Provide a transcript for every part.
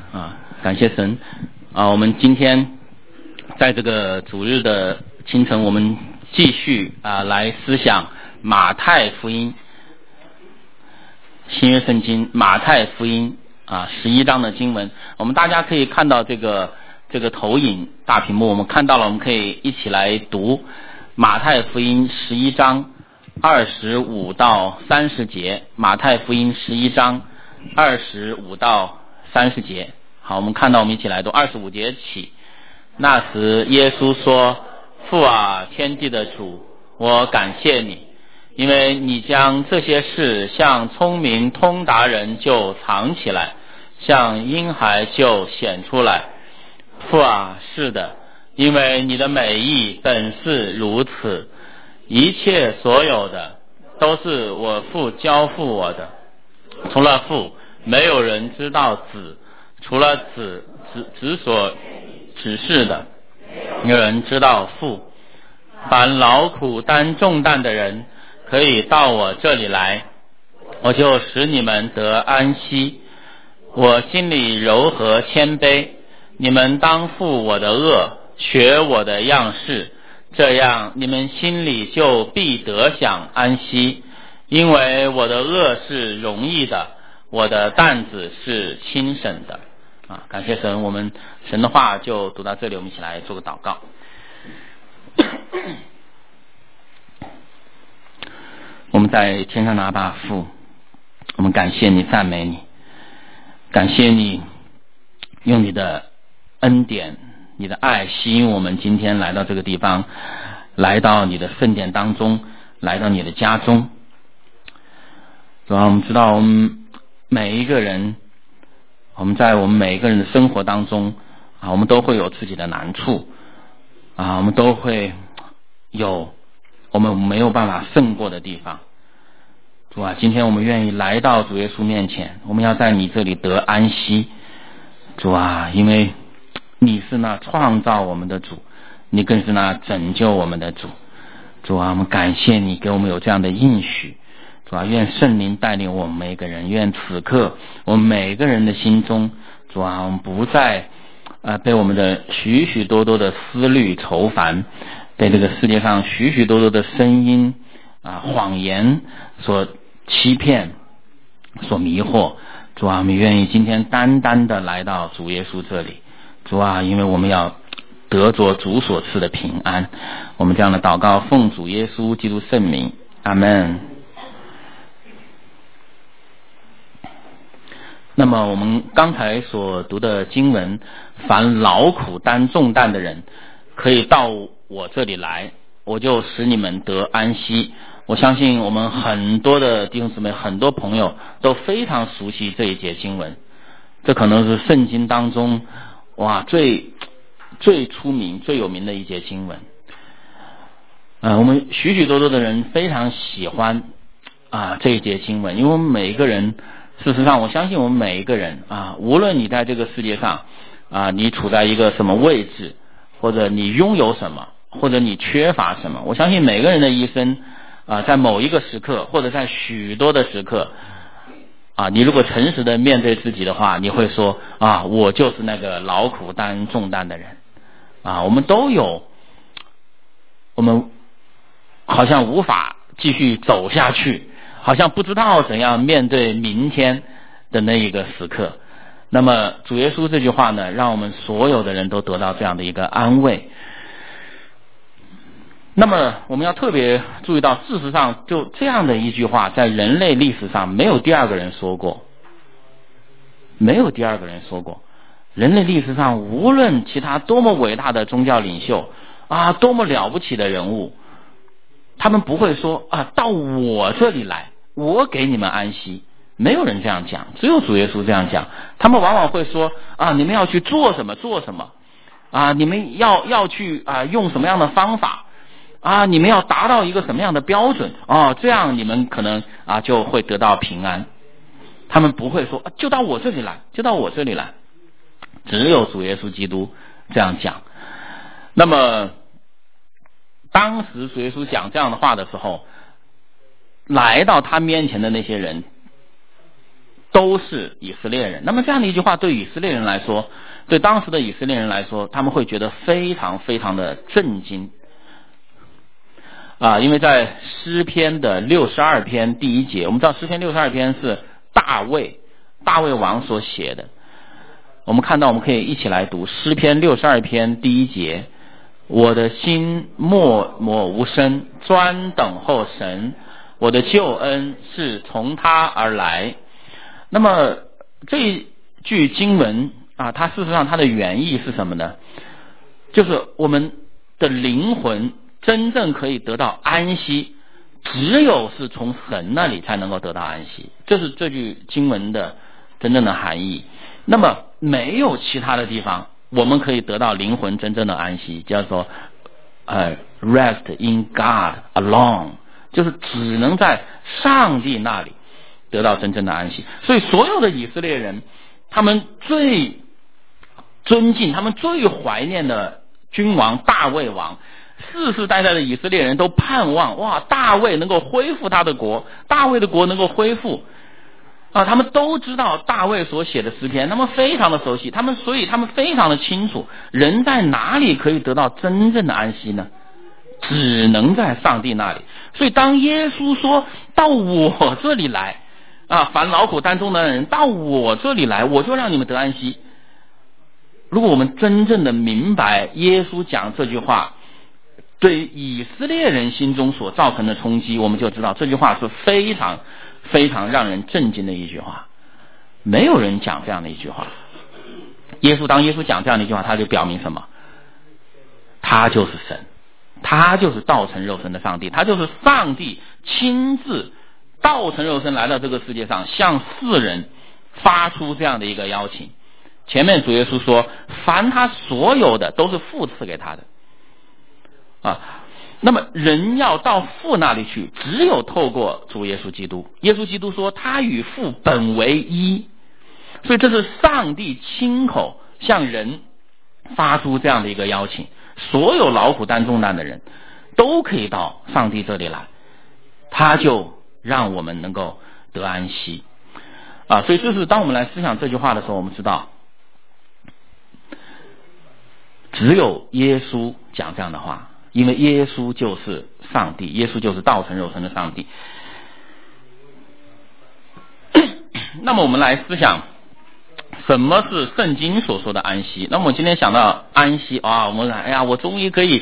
感谢神我们今天在这个主日的清晨，我们继续来思想马太福音，新约圣经马太福音11章的经文。我们大家可以看到这个投影大屏幕，我们看到了，我们可以一起来读马太福音11章25到30节。马太福音11章25到30节。好，我们看到，我们一起来读25节起。那时耶稣说：父啊，天地的主，我感谢你，因为你将这些事向聪明通达人就藏起来，向婴孩就显出来。父啊，是的，因为你的美意本是如此。一切所有的都是我父交付我的，除了父没有人知道子，除了子所指示的，没有人知道父。凡劳苦担重担的人可以到我这里来，我就使你们得安息。我心里柔和谦卑，你们当负我的恶，学我的样式，这样你们心里就必得享安息。因为我的恶是容易的，我的担子是轻省的。感谢神，我们神的话就读到这里，我们一起来做个祷告。我们在天上的阿爸父，我们感谢你，赞美你，感谢你用你的恩典，你的爱吸引我们今天来到这个地方，来到你的圣殿当中，来到你的家中。主要我们知道，我们每一个人，我们在我们每一个人的生活当中我们都会有自己的难处我们都会有我们没有办法胜过的地方。主啊，今天我们愿意来到主耶稣面前，我们要在你这里得安息。主啊，因为你是那创造我们的主，你更是那拯救我们的主。主啊，我们感谢你给我们有这样的应许。主啊，愿圣灵带领我们每个人，愿此刻我们每个人的心中，主啊，我们不再被我们的许许多多的思虑愁烦，被这个世界上许许多多的声音谎言所欺骗，所迷惑。主啊，我们愿意今天单单的来到主耶稣这里。主啊，因为我们要得着主所赐的平安。我们这样的祷告奉主耶稣基督圣名，阿们。那么我们刚才所读的经文，凡劳苦担重担的人可以到我这里来，我就使你们得安息。我相信我们很多的弟兄姊妹，很多朋友都非常熟悉这一节经文，这可能是圣经当中最出名最有名的一节经文。我们许许多多的人非常喜欢这一节经文，因为我们每一个人，事实上我相信我们每一个人无论你在这个世界上你处在一个什么位置，或者你拥有什么，或者你缺乏什么，我相信每个人的一生在某一个时刻，或者在许多的时刻你如果诚实的面对自己的话，你会说我就是那个劳苦担重担的人我们都有我们好像无法继续走下去，好像不知道怎样面对明天的那一个时刻。那么主耶稣这句话呢，让我们所有的人都得到这样的一个安慰。那么我们要特别注意到，事实上就这样的一句话在人类历史上没有第二个人说过，没有第二个人说过。人类历史上无论其他多么伟大的宗教领袖多么了不起的人物，他们不会说到我这里来，我给你们安息。没有人这样讲，只有主耶稣这样讲。他们往往会说你们要去做什么做什么你们要去用什么样的方法你们要达到一个什么样的标准这样你们可能就会得到平安。他们不会说就到我这里来，就到我这里来。只有主耶稣基督这样讲。那么当时主耶稣讲这样的话的时候，来到他面前的那些人都是以色列人。那么这样的一句话对以色列人来说，对当时的以色列人来说，他们会觉得非常非常的震惊因为在诗篇的62篇第1节，我们知道诗篇62篇是大卫王所写的。我们看到，我们可以一起来读诗篇62篇第1节，我的心默默无声，专等候神，我的救恩是从他而来。那么这句经文它事实上它的原意是什么呢？就是我们的灵魂真正可以得到安息，只有是从神那里才能够得到安息，这是这句经文的真正的含义。那么没有其他的地方我们可以得到灵魂真正的安息，叫做rest in God alone， 就是只能在上帝那里得到真正的安息。所以所有的以色列人，他们最尊敬，他们最怀念的君王大卫王，世世代代的以色列人都盼望大卫能够恢复他的国，大卫的国能够恢复他们都知道大卫所写的诗篇，他们非常的熟悉，所以他们非常的清楚，人在哪里可以得到真正的安息呢？只能在上帝那里。所以当耶稣说到我这里来凡劳苦担重担的人到我这里来，我就让你们得安息。如果我们真正的明白耶稣讲这句话对以色列人心中所造成的冲击，我们就知道这句话是非常非常让人震惊的一句话。没有人讲这样的一句话。当耶稣讲这样的一句话，他就表明什么？他就是神，他就是道成肉身的上帝，他就是上帝亲自道成肉身来到这个世界上，向世人发出这样的一个邀请。前面主耶稣说，凡他所有的都是父赐给他的那么人要到父那里去，只有透过主耶稣基督。耶稣基督说他与父本为一，所以这是上帝亲口向人发出这样的一个邀请，所有劳苦担重担的人都可以到上帝这里来，他就让我们能够得安息所以这是当我们来思想这句话的时候，我们知道只有耶稣讲这样的话，因为耶稣就是上帝，耶稣就是道成肉身的上帝。那么我们来思想什么是圣经所说的安息。那么我今天想到安息我们我终于可以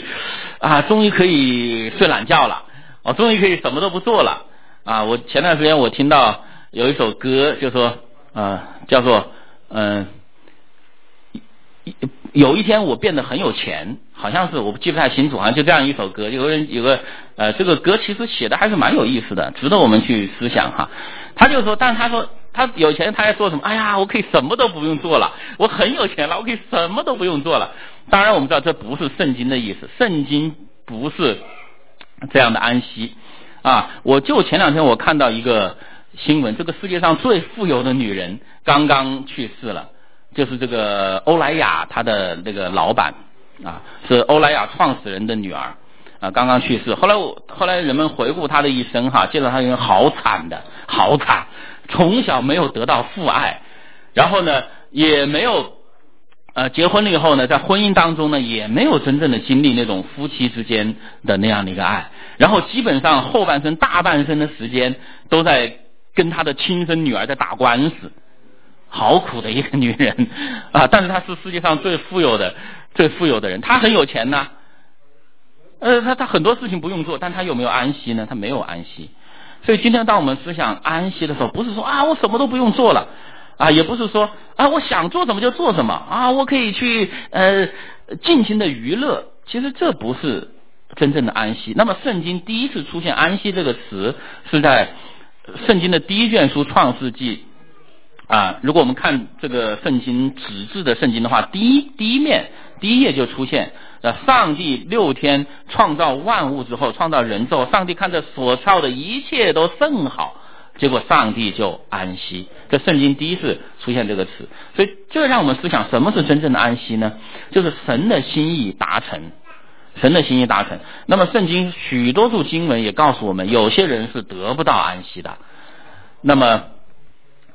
睡懒觉了，我终于可以什么都不做了我前段时间我听到有一首歌，就说叫做有一天我变得很有钱，好像是我记不太清楚，好像就这样一首歌。有个这个歌其实写的还是蛮有意思的，值得我们去思想他就说，但他说他有钱，他在做什么？我可以什么都不用做了，我很有钱了，我可以什么都不用做了。当然我们知道这不是圣经的意思，圣经不是这样的安息我就前两天我看到一个新闻，这个世界上最富有的女人刚刚去世了，就是这个欧莱雅她的那个老板是欧莱雅创始人的女儿刚刚去世。后来人们回顾她的一生介绍她人好惨，从小没有得到父爱，然后呢也没有结婚了以后呢，在婚姻当中呢也没有真正的经历那种夫妻之间的那样的一个爱，然后基本上后半生大半生的时间都在跟她的亲生女儿在打官司，好苦的一个女人但是她是世界上最富有的人，她很有钱呢她很多事情不用做，但她有没有安息呢？她没有安息。所以今天当我们思想安息的时候，不是说我什么都不用做了也不是说我想做什么就做什么我可以去尽情的娱乐，其实这不是真正的安息。那么圣经第一次出现安息这个词是在圣经的第一卷书创世纪如果我们看这个圣经纸质的圣经的话，第一页就出现上帝6天创造万物之后，创造人之后，上帝看着所造的一切都甚好，结果上帝就安息。这圣经第一次出现这个词，所以这让我们思想什么是真正的安息呢？就是神的心意达成。那么圣经许多处经文也告诉我们，有些人是得不到安息的。那么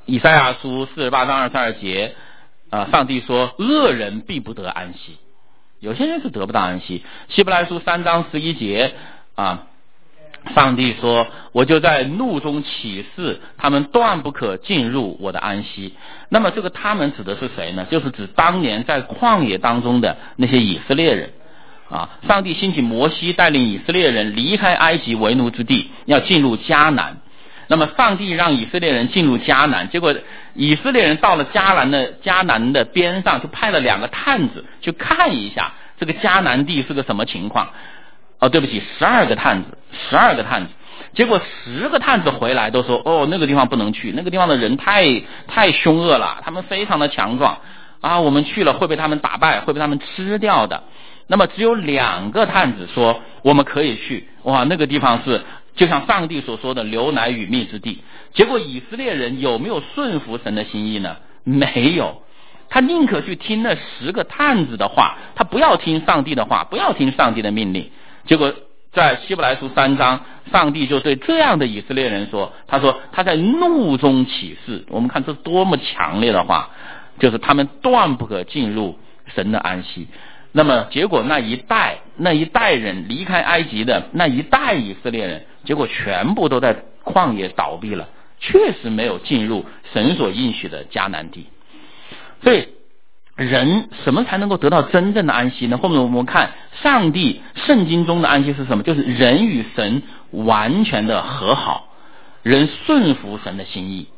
以赛亚书48章22节上帝说恶人必不得安息，有些人是得不到安息。希伯来书3章11节上帝说我就在怒中起誓，他们断不可进入我的安息。那么这个他们指的是谁呢？就是指当年在旷野当中的那些以色列人上帝兴起摩西带领以色列人离开埃及为奴之地，要进入迦南。那么上帝让以色列人进入迦南，结果以色列人到了迦南的边上，就派了2个探子去看一下这个迦南地是个什么情况。对不起，12个探子，结果10个探子回来都说那个地方不能去，那个地方的人太凶恶了，他们非常的强壮我们去了会被他们打败，会被他们吃掉的。那么只有2个探子说我们可以去，那个地方是就像上帝所说的流奶与蜜之地。结果以色列人有没有顺服神的心意呢？没有，他宁可去听那10个探子的话，他不要听上帝的话，不要听上帝的命令。结果在希伯来书3章，上帝就对这样的以色列人说，他说他在怒中起誓。我们看这多么强烈的话，就是他们断不可进入神的安息。那么结果那一代人离开埃及的那一代以色列人，结果全部都在旷野倒闭了，确实没有进入神所应许的迦南地。所以人什么才能够得到真正的安息呢？后面我们看上帝圣经中的安息是什么？就是人与神完全的和好，人顺服神的心意。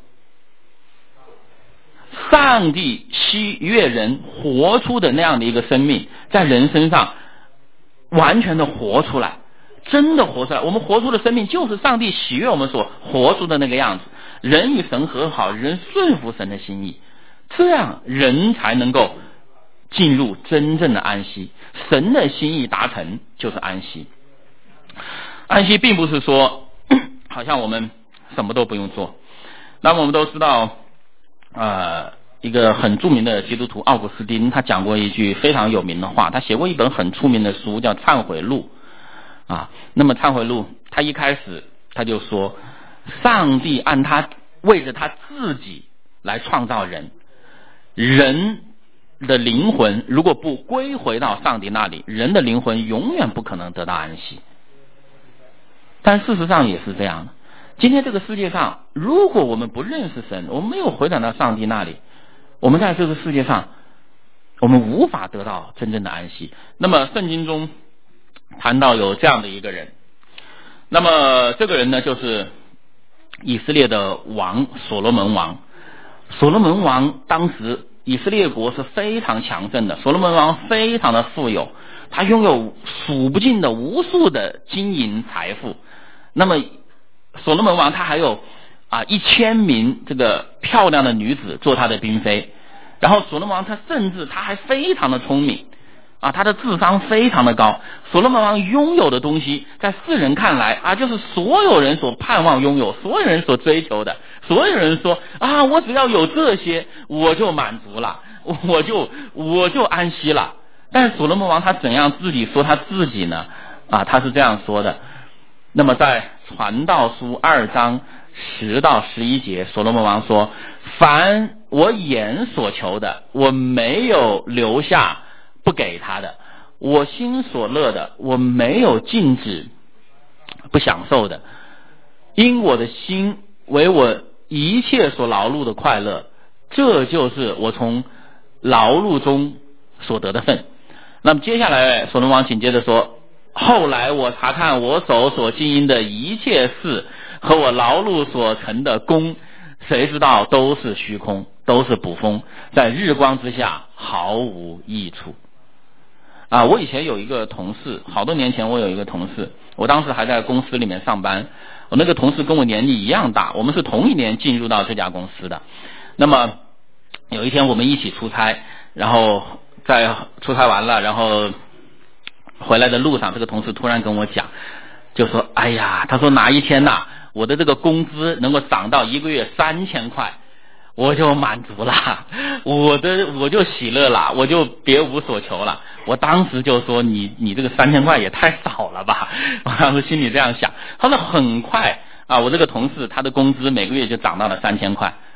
上帝喜悦人活出的那样的一个生命，在人身上完全的活出来，真的活出来。我们活出的生命就是上帝喜悦我们所活出的那个样子。人与神和好，人顺服神的心意，这样人才能够进入真正的安息。神的心意达成就是安息。安息并不是说好像我们什么都不用做。那么我们都知道一个很著名的基督徒奥古斯丁，他讲过一句非常有名的话，他写过一本很出名的书叫《忏悔录》那么《忏悔录》他一开始他就说，上帝为着他自己来创造人，人的灵魂如果不归回到上帝那里，人的灵魂永远不可能得到安息。但事实上也是这样的，今天这个世界上，如果我们不认识神，我们没有回转到上帝那里，我们在这个世界上我们无法得到真正的安息。那么圣经中谈到有这样的一个人，那么这个人呢，就是以色列的王所罗门王。所罗门王当时以色列国是非常强盛的，所罗门王非常的富有，他拥有数不尽的无数的金银财富。那么所罗门王他还有1000名这个漂亮的女子做他的嫔妃。然后所罗门王他甚至他还非常的聪明他的智商非常的高。所罗门王拥有的东西在世人看来就是所有人所盼望拥有，所有人所追求的。所有人说我只要有这些我就满足了，我就安息了。但是所罗门王他怎样自己说他自己呢？他是这样说的。那么在传道书2章10到11节，所罗门王说，凡我眼所求的，我没有留下不给他的；我心所乐的，我没有禁止不享受的。因我的心为我一切所劳碌的快乐，这就是我从劳碌中所得的份。那么接下来所罗门王紧接着说，后来我查看我手所经营的一切事和我劳碌所成的功，谁知道都是虚空，都是捕风，在日光之下毫无益处。我以前有一个同事，好多年前我有一个同事，我当时还在公司里面上班，我那个同事跟我年纪一样大，我们是同一年进入到这家公司的。那么有一天我们一起出差，然后在出差完了，然后回来的路上，这个同事突然跟我讲，就说哎呀，他说哪一天我的这个工资能够涨到1个月3000块，我就满足了，我就喜乐了，我就别无所求了。我当时就说你这个3000块也太少了吧，我当时心里这样想。他说很快我这个同事他的工资每个月就涨到了3000块，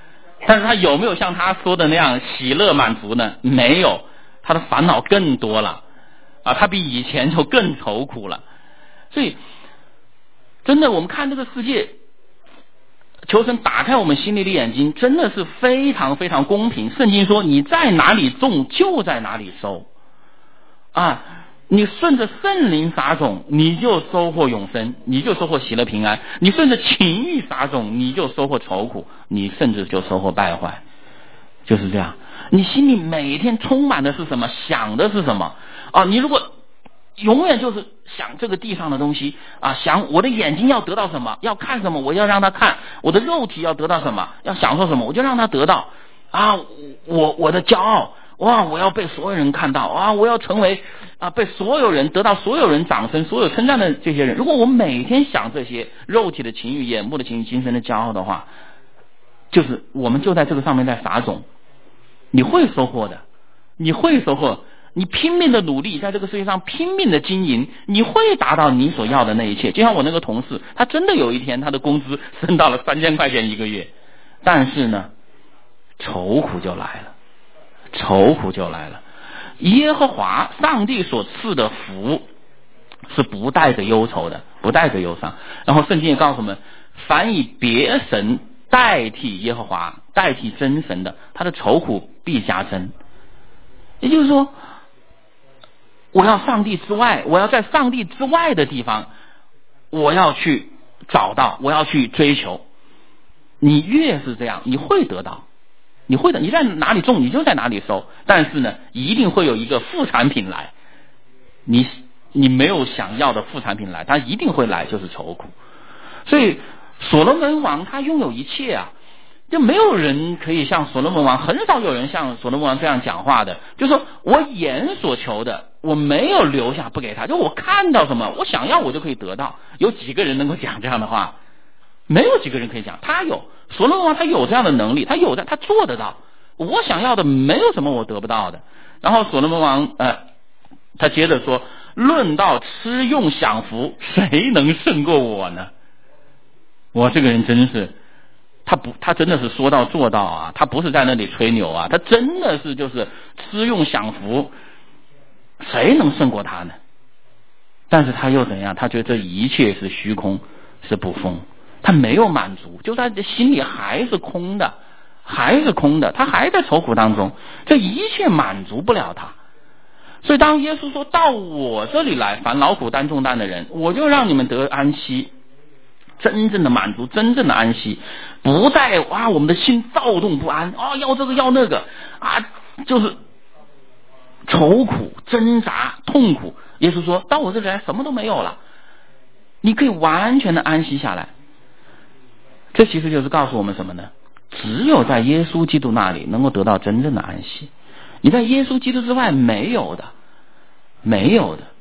但是他有没有像他说的那样喜乐满足呢？没有，他的烦恼更多了啊，他比以前就更愁苦了。所以真的我们看这个世界，求神打开我们心里的眼睛，真的是非常非常公平。圣经说你在哪里种就在哪里收啊，你顺着圣灵撒种你就收获永生，你就收获喜乐平安，你顺着情欲撒种你就收获愁苦，你甚至就收获败坏。就是这样，你心里每天充满的是什么，想的是什么啊？你如果永远就是想这个地上的东西啊，想我的眼睛要得到什么，要看什么我要让他看，我的肉体要得到什么，要享受什么我就让他得到啊，我的骄傲哇，我要被所有人看到啊，我要成为啊被所有人得到所有人掌声所有称赞的这些人。如果我每天想这些肉体的情欲眼目的情欲精神的骄傲的话，就是我们就在这个上面在撒种，你会收获的，你会收获，你拼命的努力在这个世界上拼命的经营，你会达到你所要的那一切。就像我那个同事，他真的有一天他的工资升到了3000块钱一个月，但是呢愁苦就来了，愁苦就来了。耶和华上帝所赐的福是不带着忧愁的，不带着忧伤。然后圣经也告诉我们，凡以别神代替耶和华代替真神的，他的愁苦必加增。也就是说，我要上帝之外，我要在上帝之外的地方我要去找到，我要去追求。你越是这样你会得到，你会的，你在哪里种你就在哪里收。但是呢一定会有一个副产品来，你没有想要的副产品来，它一定会来，就是愁苦。所以所罗门王他拥有一切啊，就没有人可以像所罗门王，很少有人像所罗门王这样讲话的，就是说我眼所求的我没有留下不给他，就我看到什么我想要我就可以得到。有几个人能够讲这样的话？没有几个人可以讲。他有，所罗门王他有这样的能力，他做得到，我想要的没有什么我得不到的。然后所罗门王他接着说，论到吃用享福谁能胜过我呢？我这个人真是他真的是说到做到啊，他不是在那里吹牛啊，他真的是就是吃用享福，谁能胜过他呢？但是他又怎样？他觉得这一切是虚空，是不丰，他没有满足，就他的心里还是空的，还是空的，他还在愁苦当中，这一切满足不了他。所以当耶稣说到我这里来，凡劳苦担重担的人，我就让你们得安息，真正的满足，真正的安息，不再我们的心躁动不安要这个要那个就是愁苦挣扎痛苦。耶稣说到我这里来什么都没有了，你可以完全的安息下来。这其实就是告诉我们什么呢？只有在耶稣基督那里能够得到真正的安息，你在耶稣基督之外没有的，没有的。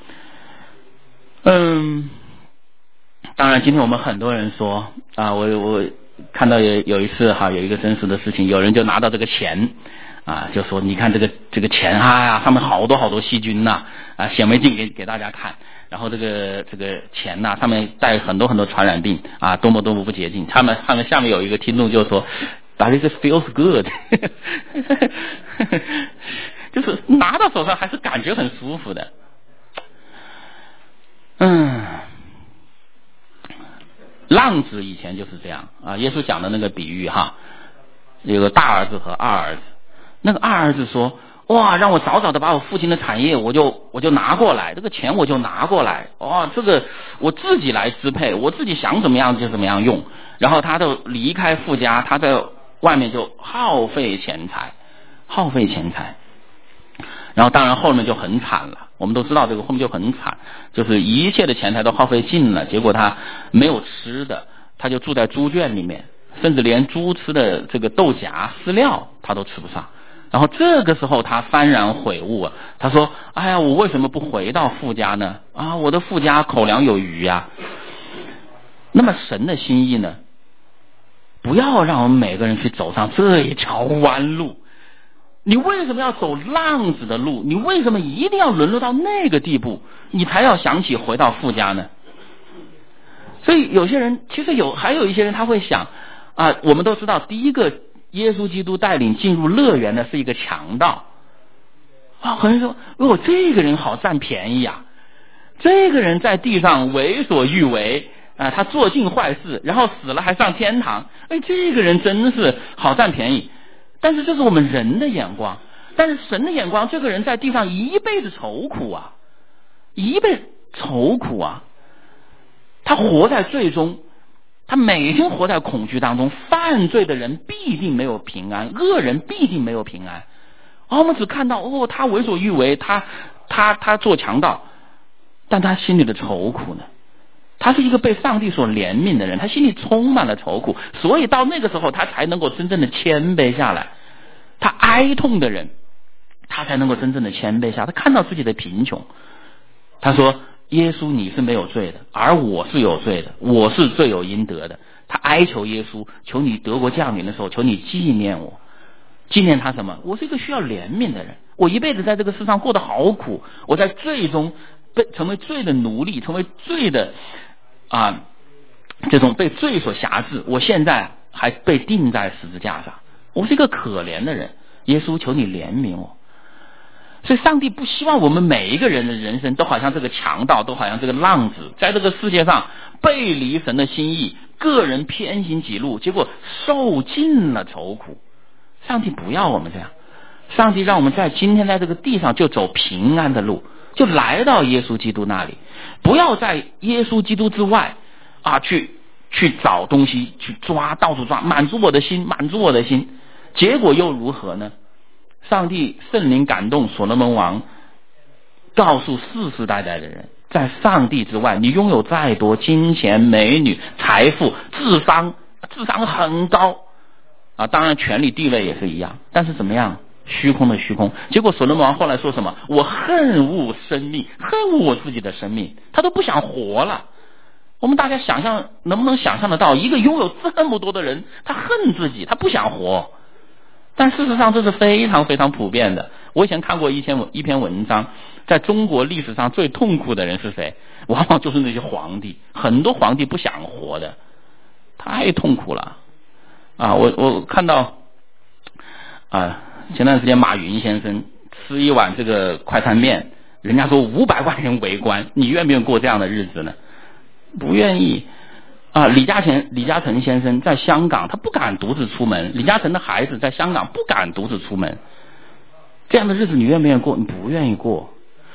当然今天我们很多人说我看到有一次有一个真实的事情，有人就拿到这个钱就说你看这个钱上面好多好多细菌显微镜给大家看，然后这个钱上面带很多很多传染病多么多么不洁净。他们下面有一个听众就说 But it feels good 就是拿到手上还是感觉很舒服的。浪子以前就是这样耶稣讲的那个比喻有个大儿子和二儿子。那个二儿子说让我早早的把我父亲的产业我就拿过来，这个钱我就拿过来这个我自己来支配，我自己想怎么样就怎么样用。然后他就离开父家，他在外面就耗费钱财。然后当然后面就很惨了，我们都知道这个后面就很惨，就是一切的钱财都耗费尽了，结果他没有吃的，他就住在猪圈里面，甚至连猪吃的这个豆荚饲料他都吃不上。然后这个时候他幡然悔悟他说我为什么不回到父家呢？我的父家口粮有余那么神的心意呢，不要让我们每个人去走上这一条弯路。你为什么要走浪子的路？你为什么一定要沦落到那个地步你才要想起回到父家呢？所以有些人其实还有一些人他会想我们都知道第一个耶稣基督带领进入乐园的是一个强盗啊！很多人说，这个人好占便宜啊，这个人在地上为所欲为啊，他做尽坏事，然后死了还上天堂，这个人真是好占便宜。但是这是我们人的眼光，但是神的眼光，这个人在地上一辈子愁苦啊，一辈子愁苦啊，他活在罪中，他每天活在恐惧当中，犯罪的人必定没有平安，恶人必定没有平安。我们只看到他为所欲为，他做强盗，但他心里的愁苦呢？他是一个被上帝所怜悯的人，他心里充满了愁苦，所以到那个时候他才能够真正的谦卑下来。他哀痛的人，他才能够真正的谦卑下，他看到自己的贫穷，他说耶稣你是没有罪的，而我是有罪的，我是罪有应得的。他哀求耶稣，求你得国降临的时候，求你纪念我。纪念他什么？我是一个需要怜悯的人，我一辈子在这个世上过得好苦，我在罪中成为罪的奴隶，成为罪的这种被罪所辖制，我现在还被钉在十字架上，我是一个可怜的人，耶稣求你怜悯我。所以上帝不希望我们每一个人的人生都好像这个强盗，都好像这个浪子，在这个世界上背离神的心意，个人偏行己路，结果受尽了愁苦。上帝不要我们这样，上帝让我们在今天在这个地上就走平安的路，就来到耶稣基督那里，不要在耶稣基督之外去找东西，去抓，到处抓，满足我的心，满足我的心，结果又如何呢？上帝圣灵感动所罗门王，告诉世世代代的人，在上帝之外，你拥有再多金钱、美女、财富、智商很高当然权力地位也是一样，但是怎么样？虚空的虚空。结果所罗门王后来说什么？我恨恶生命，恨恶我自己的生命，他都不想活了。我们大家能不能想象得到，一个拥有这么多的人，他恨自己，他不想活。但事实上这是非常非常普遍的。我以前看过一篇文章，在中国历史上最痛苦的人是谁？往往就是那些皇帝，很多皇帝不想活的，太痛苦了我看到前段时间马云先生吃一碗这个快餐面，人家说500万人围观，你愿不愿意过这样的日子呢？不愿意李嘉诚先生在香港，他不敢独自出门，李嘉诚的孩子在香港不敢独自出门，这样的日子你愿不愿意过？你不愿意过。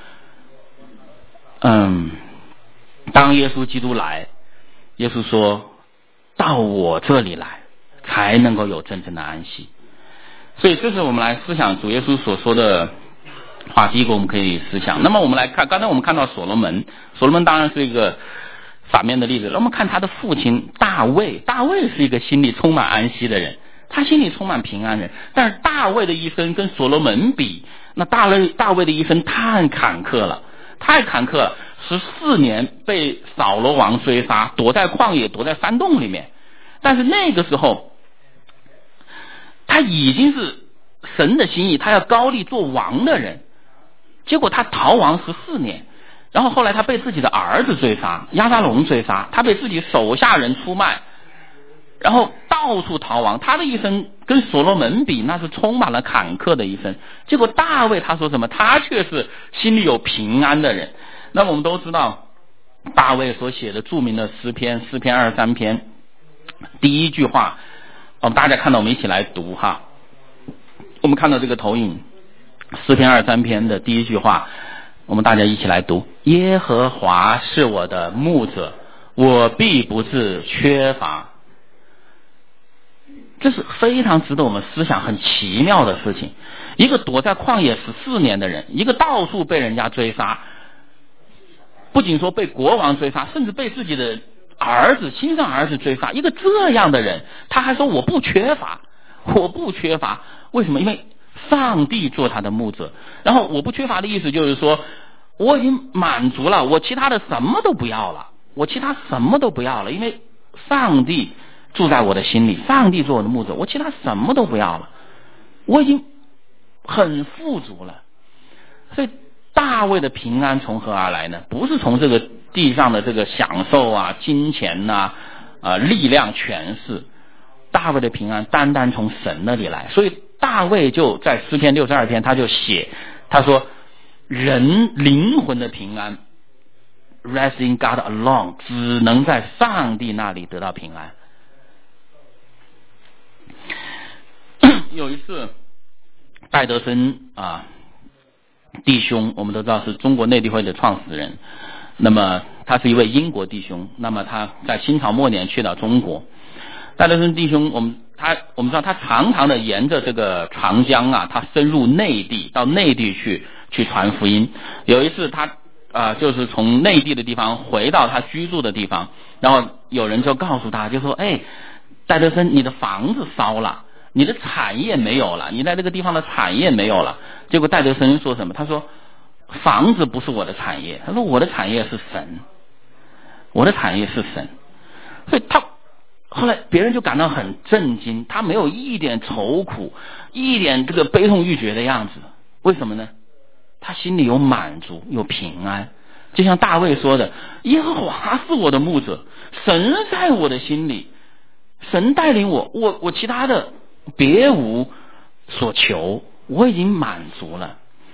当耶稣基督来，耶稣说到我这里来才能够有真正的安息。所以这是我们来思想主耶稣所说的话，第一个我们可以思想。那么我们来看，刚才我们看到所罗门当然是一个反面的例子。那我们看他的父亲大卫是一个心里充满安息的人，他心里充满平安人。但是大卫的一生跟所罗门比，那大卫的一生太坎坷了，14年被扫罗王追杀，躲在旷野，躲在山洞里面。但是那个时候他已经是神的心意，他要高立做王的人，结果他逃亡14年，然后后来他被自己的儿子追杀，押沙龙追杀，他被自己手下人出卖，然后到处逃亡。他的一生跟所罗门比，那是充满了坎坷的一生。结果大卫他说什么？他却是心里有平安的人。那么我们都知道大卫所写的著名的诗篇23篇第一句话，大家看到我们一起来读哈。我们看到这个投影，诗篇23篇的第一句话，我们大家一起来读：耶和华是我的牧者，我必不致缺乏。这是非常值得我们思想很奇妙的事情。一个躲在旷野14年的人，一个到处被人家追杀，不仅说被国王追杀，甚至被自己的亲生儿子追杀，一个这样的人，他还说我不缺乏。为什么？因为上帝做他的牧者。然后我不缺乏的意思就是说，我已经满足了，我其他的什么都不要了，因为上帝住在我的心里，上帝做我的牧者，我其他什么都不要了，我已经很富足了。所以大卫的平安从何而来呢？不是从这个地上的这个享受金钱力量权势， 大卫的平安单单从神那里来，所以大卫就在诗篇62篇他就写，他说人灵魂的平安 rest in God alone， 只能在上帝那里得到平安。有一次戴德森弟兄，我们都知道是中国内地会的创始人，那么他是一位英国弟兄，那么他在清朝末年去到中国。戴德森弟兄我们知道他常常的沿着这个长江他深入内地，到内地去传福音。有一次他就是从内地的地方回到他居住的地方，然后有人就告诉他，就说戴德森，你的房子烧了，你的产业没有了，你在这个地方的产业没有了。结果戴德森说什么？他说房子不是我的产业，他说我的产业是神，我的产业是神。所以他后来别人就感到很震惊，他没有一点愁苦，一点这个悲痛欲绝的样子。为什么呢？他心里有满足，有平安。就像大卫说的，耶和华是我的牧者，神在我的心里，神带领我其他的别无所求，我已经满足了。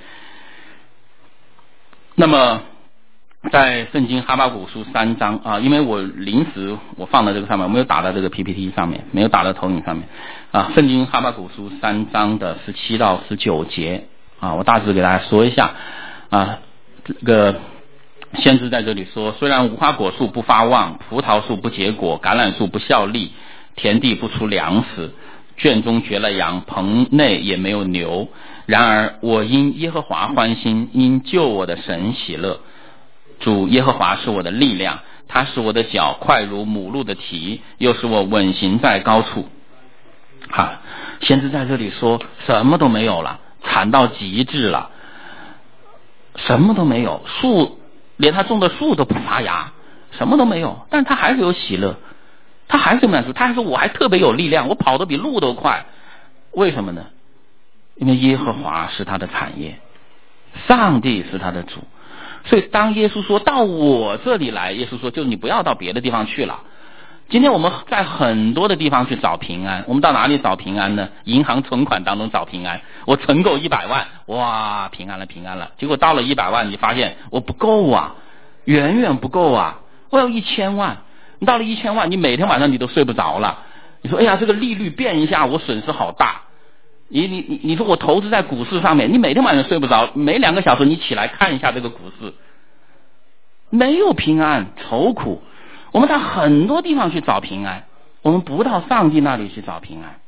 那么在圣经哈巴谷书3章因为我临时放在这个上面，我没有打到这个 PPT 上面，没有打到投影上面圣经哈巴谷书3章的17到19节我大致给大家说一下这个先知在这里说，虽然无花果树不发旺，葡萄树不结果，橄榄树不效力，田地不出粮食，圈中绝了羊，棚内也没有牛，然而我因耶和华欢心，因救我的神喜乐。主耶和华是我的力量，他使我的脚快如母鹿的蹄，又使我稳行在高处。先知在这里说什么都没有了，惨到极致了，什么都没有，树连他种的树都不发芽，什么都没有，但他还是有喜乐，他还是满足，他还说我还特别有力量，我跑得比鹿都快。为什么呢？因为耶和华是他的产业，上帝是他的主。所以当耶稣说到我这里来，耶稣说就是你不要到别的地方去了。今天我们在很多的地方去找平安，我们到哪里找平安呢？银行存款当中找平安，我存够100万，哇，平安了平安了。结果到了100万，你发现我不够远远不够我要1000万。你到了1000万，你每天晚上你都睡不着了。你说哎呀，这个利率变一下，我损失好大。你说我投资在股市上面，你每天晚上睡不着，每2个小时你起来看一下这个股市，没有平安，愁苦。我们在很多地方去找平安，我们不到上帝那里去找平安。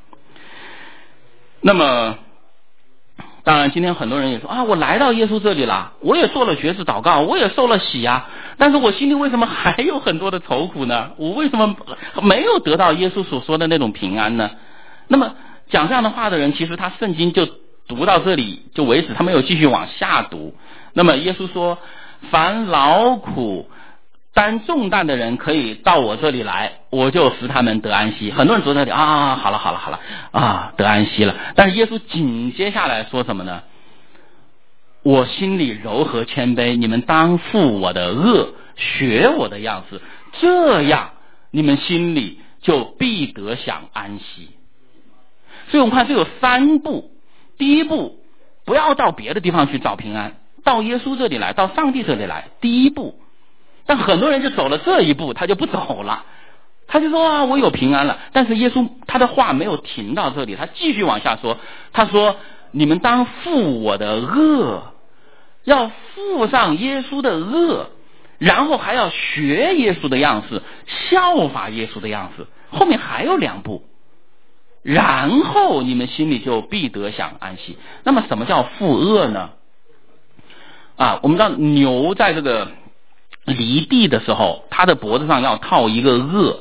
那么当然今天很多人也说我来到耶稣这里了，我也做了决志祷告，我也受了洗但是我心里为什么还有很多的愁苦呢？我为什么没有得到耶稣所说的那种平安呢？那么讲这样的话的人，其实他圣经就读到这里就为止，他没有继续往下读。那么耶稣说，凡劳苦担重担的人可以到我这里来，我就使他们得安息。很多人读这里好了得安息了。但是耶稣紧接下来说什么呢？我心里柔和谦卑，你们当负我的恶，学我的样式，这样你们心里就必得享安息。所以我们看这有3步。第一步，不要到别的地方去找平安，到耶稣这里来，到上帝这里来，第一步。但很多人就走了这一步，他就不走了，他就说我有平安了。但是耶稣他的话没有停到这里，他继续往下说，他说你们当负我的恶，要负上耶稣的恶，然后还要学耶稣的样式，效法耶稣的样式。后面还有2步，然后你们心里就必得享安息。那么什么叫负恶呢？我们知道牛在这个犁地的时候，它的脖子上要套一个轭，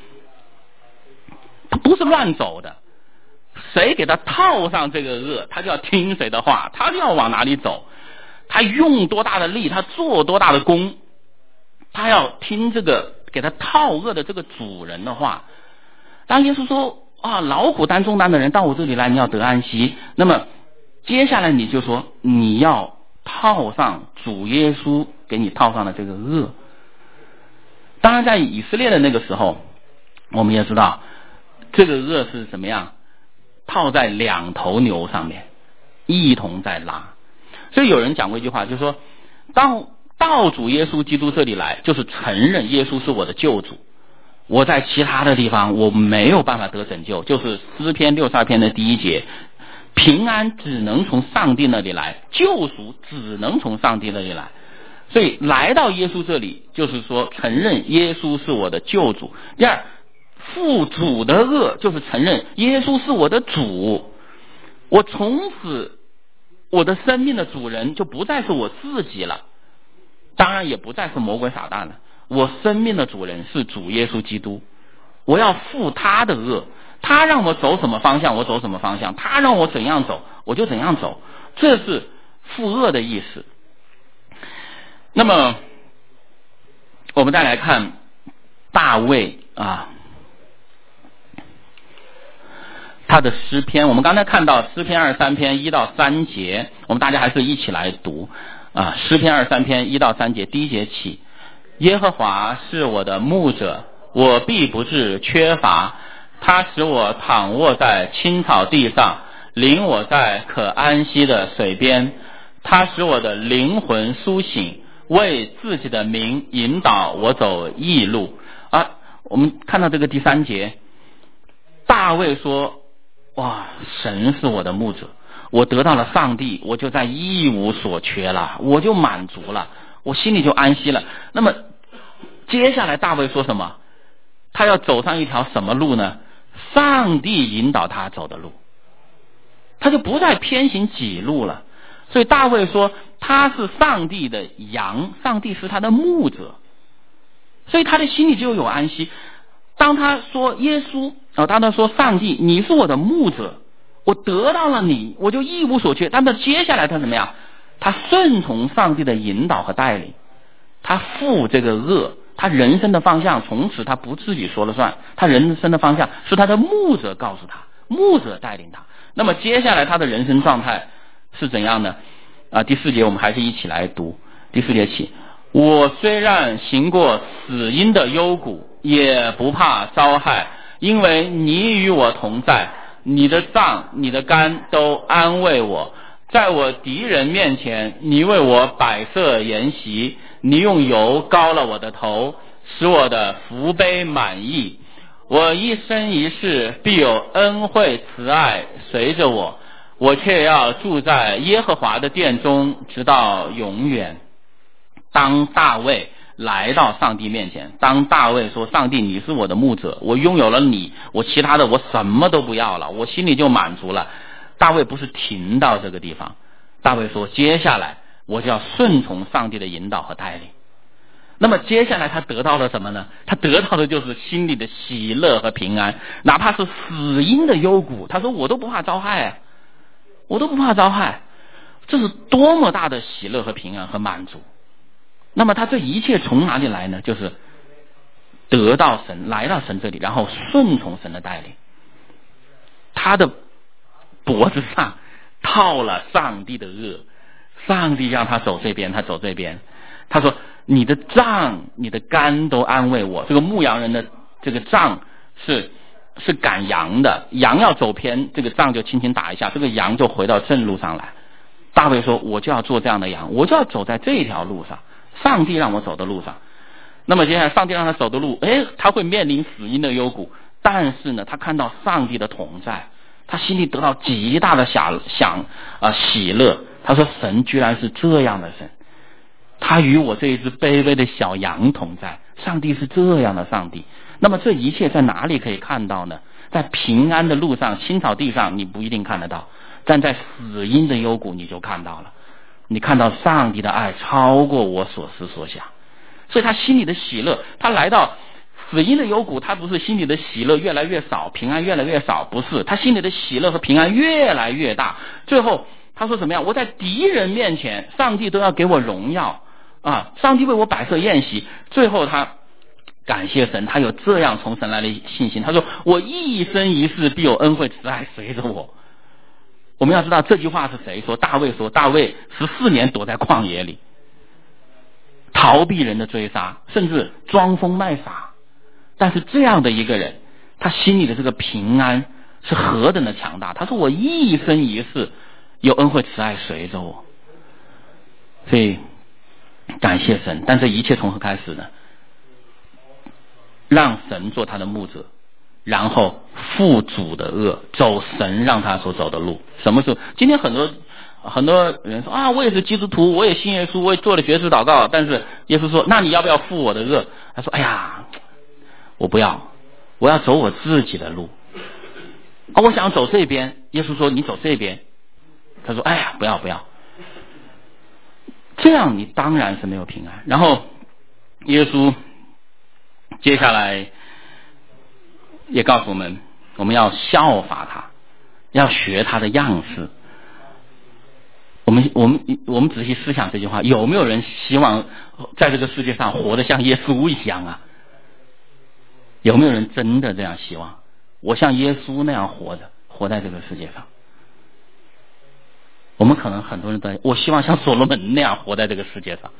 它不是乱走的，谁给它套上这个轭，它就要听谁的话，它就要往哪里走，它用多大的力，它做多大的功，它要听这个给它套轭的这个主人的话。当耶稣说劳苦担重担的人到我这里来，你要得安息，那么接下来你就说你要套上主耶稣给你套上的这个轭。当然在以色列的那个时候，我们也知道这个轭是怎么样？套在2头牛上面，一同在拉。所以有人讲过一句话，就是说，到主耶稣基督这里来，就是承认耶稣是我的救主。我在其他的地方我没有办法得拯救，就是诗篇62篇的第1节，平安只能从上帝那里来，救赎只能从上帝那里来。所以来到耶稣这里，就是说承认耶稣是我的救主。第二，负主的轭，就是承认耶稣是我的主。我从此我的生命的主人就不再是我自己了，当然也不再是魔鬼撒旦了。我生命的主人是主耶稣基督，我要负他的轭，他让我走什么方向我走什么方向，他让我怎样走我就怎样走，这是负轭的意思。那么我们再来看大卫他的诗篇，我们刚才看到诗篇23篇1到3节，我们大家还是一起来读诗篇23篇1到3节，第1节起，耶和华是我的牧者，我必不致缺乏，他使我躺卧在青草地上，领我在可安息的水边，他使我的灵魂苏醒，为自己的名引导我走义路我们看到这个第3节，大卫说，哇，神是我的牧者，我得到了上帝，我就在一无所缺了，我就满足了，我心里就安息了。那么接下来大卫说什么？他要走上一条什么路呢？上帝引导他走的路，他就不再偏行己路了。所以大卫说他是上帝的羊，上帝是他的牧者，所以他的心里就有安息。当他说耶稣当他说上帝你是我的牧者，我得到了你，我就一无所缺。但是接下来他怎么样？他顺从上帝的引导和带领，他负这个轭，他人生的方向从此他不自己说了算，他人生的方向是他的牧者告诉他，牧者带领他。那么接下来他的人生状态是怎样呢？第4节我们还是一起来读，第4节起，我虽然行过死荫的幽谷，也不怕遭害，因为你与我同在，你的杖你的竿都安慰我。在我敌人面前，你为我摆设筵席，你用油膏了我的头，使我的福杯满溢。我一生一世必有恩惠慈爱随着我，我却要住在耶和华的殿中，直到永远。当大卫来到上帝面前，当大卫说上帝你是我的牧者，我拥有了你，我其他的我什么都不要了，我心里就满足了。大卫不是停到这个地方，大卫说接下来我就要顺从上帝的引导和带领。那么接下来他得到了什么呢？他得到的就是心里的喜乐和平安，哪怕是死荫的幽谷，他说我都不怕遭害我都不怕遭害。这是多么大的喜乐和平安和满足。那么他这一切从哪里来呢？就是得到神，来到神这里，然后顺从神的带领。他的脖子上套了上帝的轭，上帝让他走这边，他走这边。他说你的杖你的竿都安慰我。这个牧羊人的这个杖是赶羊的，羊要走偏，这个杖就轻轻打一下，这个羊就回到正路上来。大卫说我就要做这样的羊，我就要走在这条路上，上帝让我走的路上。那么接下来上帝让他走的路，他会面临死荫的幽谷，但是呢他看到上帝的同在，他心里得到极大的喜乐。他说神居然是这样的神，他与我这一只卑微的小羊同在，上帝是这样的上帝。那么这一切在哪里可以看到呢？在平安的路上，青草地上你不一定看得到，但在死荫的幽谷你就看到了。你看到上帝的爱超过我所思所想，所以他心里的喜乐，他来到死荫的幽谷，他不是心里的喜乐越来越少，平安越来越少，不是，他心里的喜乐和平安越来越大。最后他说什么样？我在敌人面前，上帝都要给我荣耀上帝为我摆设宴席。最后他感谢神，他有这样从神来的信心。他说我一生一世必有恩惠慈爱随着我。我们要知道这句话是谁说？大卫说，大卫14年躲在旷野里，逃避人的追杀，甚至装疯卖傻。但是这样的一个人， 他心里的这个平安是何等的强大。他说我一生一世有恩惠慈爱随着我，所以感谢神。但这一切从何开始呢？让神做他的牧者，然后负主的恶，走神让他所走的路。什么时候？今天很多人说啊，我也是基督徒，我也信耶稣，我也做了决志祷告，但是耶稣说，那你要不要负我的恶？他说，哎呀，我不要，我要走我自己的路啊，我想走这边。耶稣说，你走这边。他说，哎呀，不要，这样你当然是没有平安。然后耶稣接下来也告诉我们，我们要效法他，要学他的样式。我们仔细思想这句话，有没有人希望在这个世界上活得像耶稣一样啊？有没有人真的这样希望？我像耶稣那样活在这个世界上。我们可能很多人在，我希望像所罗门那样活在这个世界上。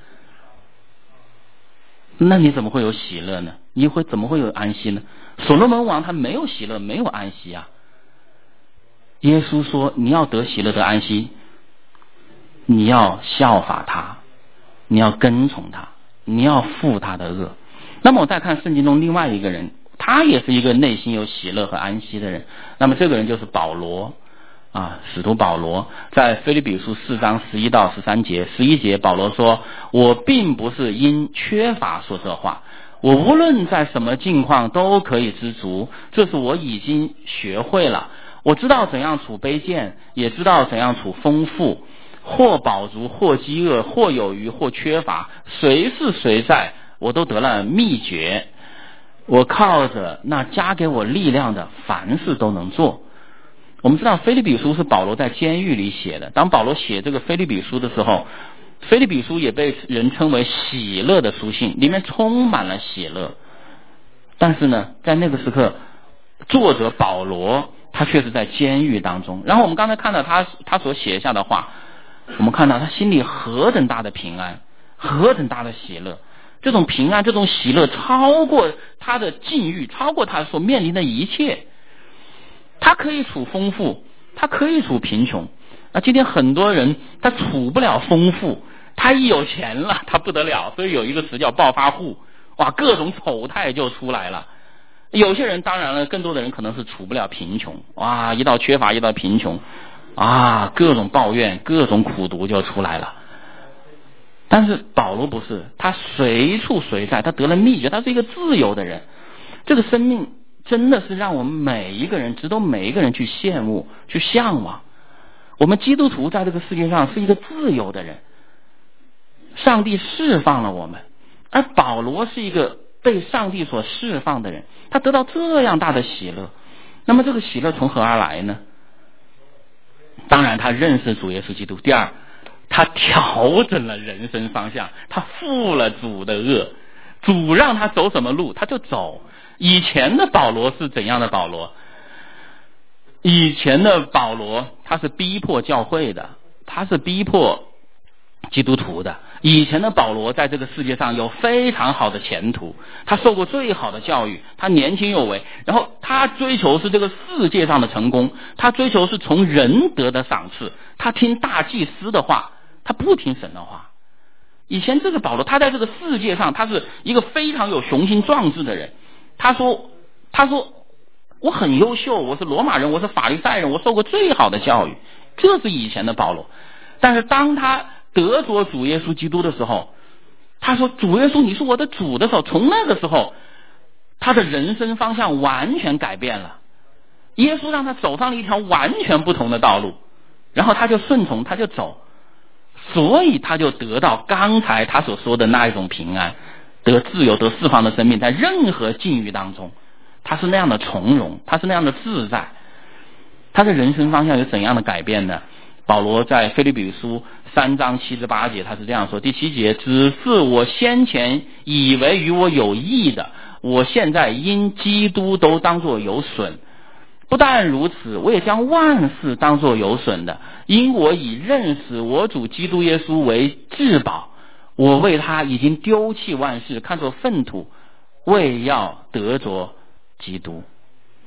那你怎么会有喜乐呢？怎么会有安息呢？所罗门王他没有喜乐，没有安息啊。耶稣说，你要得喜乐得安息，你要效法他，你要跟从他，你要负他的恶。那么我再看圣经中另外一个人，他也是一个内心有喜乐和安息的人。那么这个人就是保罗啊，使徒保罗。在腓立比书4章11到13节，11节保罗说，我并不是因缺乏说这话，我无论在什么境况都可以知足，这是我已经学会了。我知道怎样处卑贱，也知道怎样处丰富，或饱足，或饥饿，或有余，或缺乏，随是随在，我都得了秘诀。我靠着那加给我力量的，凡事都能做。我们知道腓立比书是保罗在监狱里写的。当保罗写这个腓立比书的时候，腓立比书也被人称为喜乐的书信，里面充满了喜乐。但是呢，在那个时刻，作者保罗他却是在监狱当中。然后我们刚才看到他所写下的话，我们看到他心里何等大的平安，何等大的喜乐。这种平安，这种喜乐超过他的境遇，超过他所面临的一切。他可以处丰富，他可以处贫穷。今天很多人他处不了丰富，他一有钱了他不得了，所以有一个词叫暴发户，哇，各种丑态就出来了。有些人当然了，更多的人可能是处不了贫穷，哇，一到缺乏，一到贫穷啊，各种抱怨，各种苦毒就出来了。但是保罗不是，他随处随在，他得了秘诀，他是一个自由的人。这个生命真的是让我们每一个人，值得每一个人去羡慕，去向往。我们基督徒在这个世界上是一个自由的人，上帝释放了我们，而保罗是一个被上帝所释放的人，他得到这样大的喜乐。那么这个喜乐从何而来呢？当然他认识主耶稣基督。第二，他调整了人生方向，他负了主的恶，主让他走什么路他就走。以前的保罗是怎样的保罗？以前的保罗他是逼迫教会的，他是逼迫基督徒的。以前的保罗在这个世界上有非常好的前途，他受过最好的教育，他年轻有为，然后他追求是这个世界上的成功，他追求是从人得的赏赐，他听大祭司的话，他不听神的话。以前这个保罗他在这个世界上他是一个非常有雄心壮志的人，他说我很优秀，我是罗马人，我是法利赛人，我受过最好的教育，这是以前的保罗。但是当他得着主耶稣基督的时候，他说主耶稣你是我的主的时候，从那个时候他的人生方向完全改变了。耶稣让他走上了一条完全不同的道路，然后他就顺从，他就走，所以他就得到刚才他所说的那一种平安，得自由，得释放的生命，在任何境遇当中他是那样的从容，他是那样的自在。他的人生方向有怎样的改变呢？保罗在腓立比书3章7至8节他是这样说。第7节，只是我先前以为与我有益的，我现在因基督都当作有损。不但如此，我也将万事当作有损的，因我以认识我主基督耶稣为至宝。我为他已经丢弃万事，看作粪土，为要得着基督。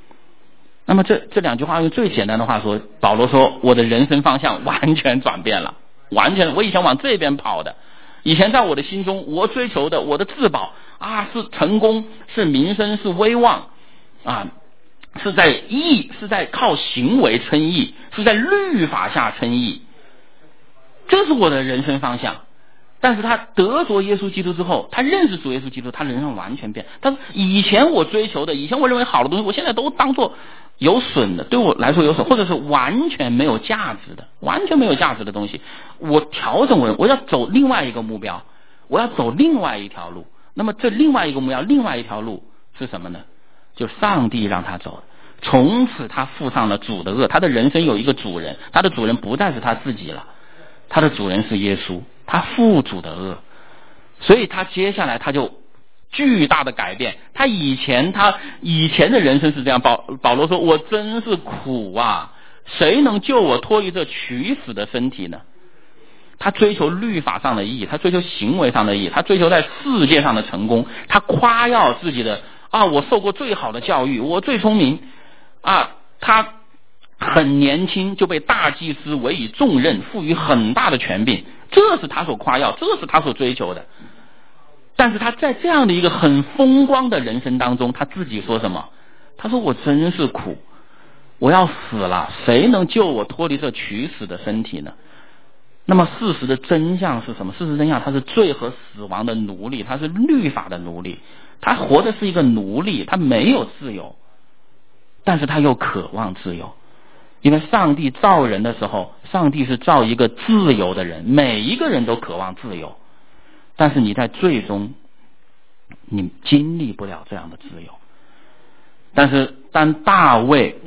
那么这两句话用最简单的话说，保罗说我的人生方向完全转变了，完全，我以前往这边跑的，以前在我的心中我追求的我的自保啊是成功，是名声，是威望啊，是在义，是在靠行为称义，是在律法下称义，这是我的人生方向。但是他得着耶稣基督之后，他认识主耶稣基督，他人生完全变。但是以前我追求的，以前我认为好的东西，我现在都当做有损的，对我来说有损，或者是完全没有价值的，完全没有价值的东西，我调整为我要走另外一个目标，我要走另外一条路。那么这另外一个目标，另外一条路是什么呢？就上帝让他走的。从此他负上了主的恶，他的人生有一个主人，他的主人不再是他自己了，他的主人是耶稣，他负主的恶，所以他接下来他就巨大的改变。他以前的人生是这样，保罗说我真是苦啊，谁能救我脱离这取死的身体呢？他追求律法上的义，他追求行为上的义，他追求在世界上的成功，他夸耀自己的我受过最好的教育，我最聪明他很年轻就被大祭司委以重任，赋予很大的权柄，这是他所夸耀，这是他所追求的。但是他在这样的一个很风光的人生当中，他自己说什么？他说我真是苦，我要死了，谁能救我脱离这取死的身体呢？那么事实的真相是什么？事实真相，他是罪和死亡的奴隶，他是律法的奴隶，他活的是一个奴隶，他没有自由，但是他又渴望自由。因为上帝造人的时候，上帝是造一个自由的人，每一个人都渴望自由，但是你在最终你经历不了这样的自由。但是当保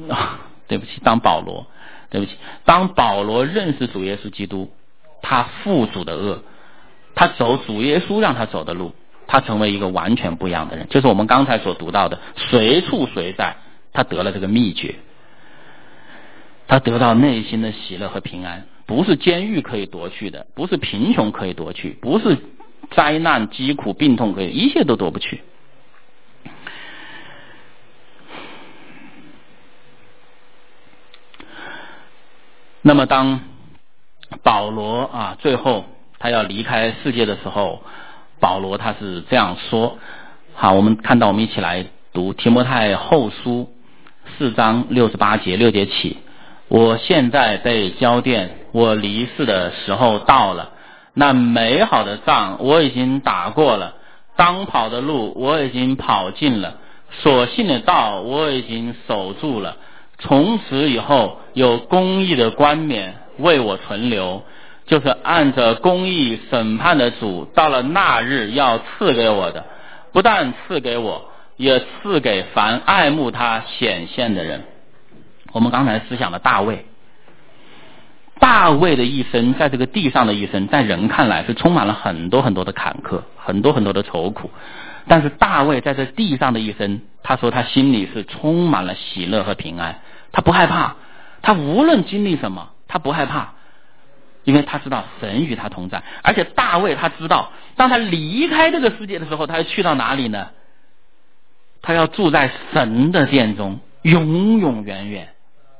罗认识主耶稣基督，他负主的恶，他走主耶稣让他走的路，他成为一个完全不一样的人。就是我们刚才所读到的，随处随在，他得了这个秘诀，他得到内心的喜乐和平安，不是监狱可以夺去的，不是贫穷可以夺去，不是灾难疾苦病痛可以，一切都夺不去。那么当保罗最后他要离开世界的时候，保罗他是这样说。好，我们看到，我们一起来读提摩太后书4章68节6节起。我现在被交奠，我离世的时候到了，那美好的仗我已经打过了，当跑的路我已经跑尽了，所信的道我已经守住了，从此以后有公义的冠冕为我存留，就是按着公义审判的主到了那日要赐给我的，不但赐给我，也赐给凡爱慕他显现的人。我们刚才思想的大卫的一生，在这个地上的一生，在人看来是充满了很多很多的坎坷，很多很多的愁苦。但是大卫在这地上的一生，他说他心里是充满了喜乐和平安，他不害怕，他无论经历什么他不害怕，因为他知道神与他同在。而且大卫他知道，当他离开这个世界的时候，他要去到哪里呢？他要住在神的殿中，永永远远。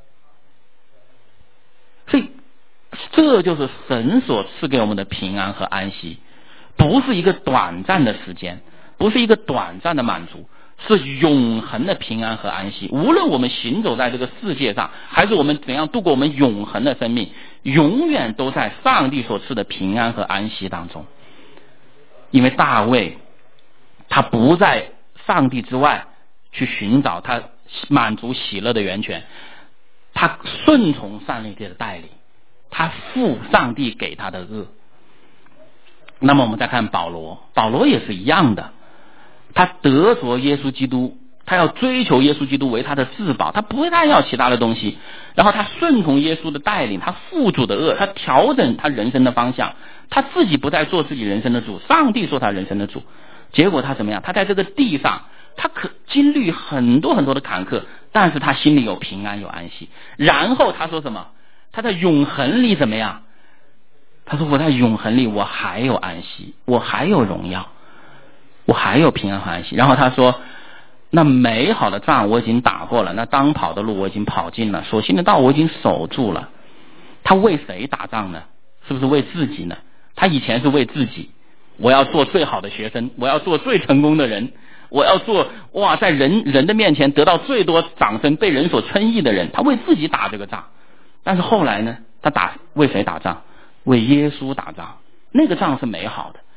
所以这就是神所赐给我们的平安和安息，不是一个短暂的时间，不是一个短暂的满足，是永恒的平安和安息。无论我们行走在这个世界上，还是我们怎样度过我们永恒的生命，永远都在上帝所赐的平安和安息当中。因为大卫他不在上帝之外去寻找他满足喜乐的源泉，他顺从上帝的带领，他负上帝给他的恶。那么我们再看保罗也是一样的，他得着耶稣基督，他要追求耶稣基督为他的至宝，他不太要其他的东西，然后他顺从耶稣的带领，他负主的恶，他调整他人生的方向，他自己不再做自己人生的主，上帝做他人生的主。结果他怎么样？他在这个地上他可经历很多很多的坎坷，但是他心里有平安有安息。然后他说什么？他在永恒里怎么样？他说我在永恒里我还有安息，我还有荣耀，我还有平安和安息。然后他说那美好的仗我已经打过了，那当跑的路我已经跑尽了，所信的道我已经守住了。他为谁打仗呢？是不是为自己呢？他以前是为自己，我要做最好的学生，我要做最成功的人，我要做在人的面前得到最多掌声，被人所称义的人，他为自己打这个仗。但是后来呢，他为谁打仗？为耶稣打仗，那个仗是美好的。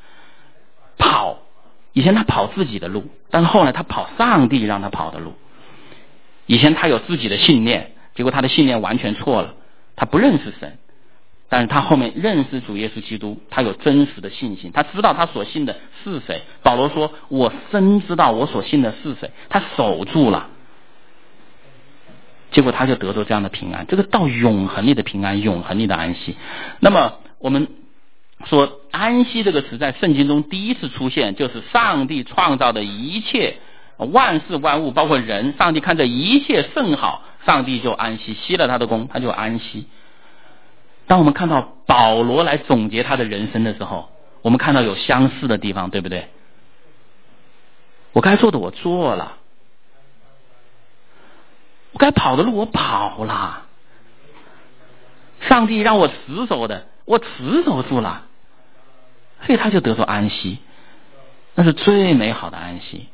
以前他跑自己的路，但是后来他跑上帝让他跑的路。以前他有自己的信念，结果他的信念完全错了，他不认识神。但是他后面认识主耶稣基督，他有真实的信心，他知道他所信的是谁。保罗说，我深知道我所信的是谁，他守住了，结果他就得到这样的平安，这个到永恒里的平安，永恒里的安息。那么我们说安息这个词在圣经中第一次出现，就是上帝创造的一切万事万物，包括人，上帝看着一切甚好，上帝就安息，息了他的功，他就安息。当我们看到保罗来总结他的人生的时候，我们看到有相似的地方，对不对？我该做的我做了，我该跑的路我跑了，上帝让我持守的我持守住了，所以他就得到安息，那是最美好的安息。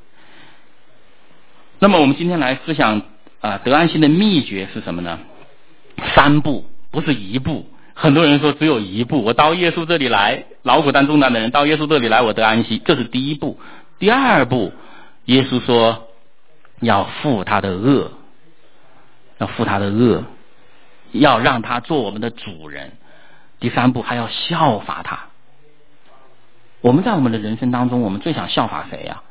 那么我们今天来思想得安息的秘诀是什么呢？3步，不是1步。很多人说只有1步，我到耶稣这里来，劳苦担重担的人到耶稣这里来，我得安息，这是第1步。第2步，耶稣说要负他的恶，要让他做我们的主人。第3步还要效法他。我们在我们的人生当中，我们最想效法谁呀？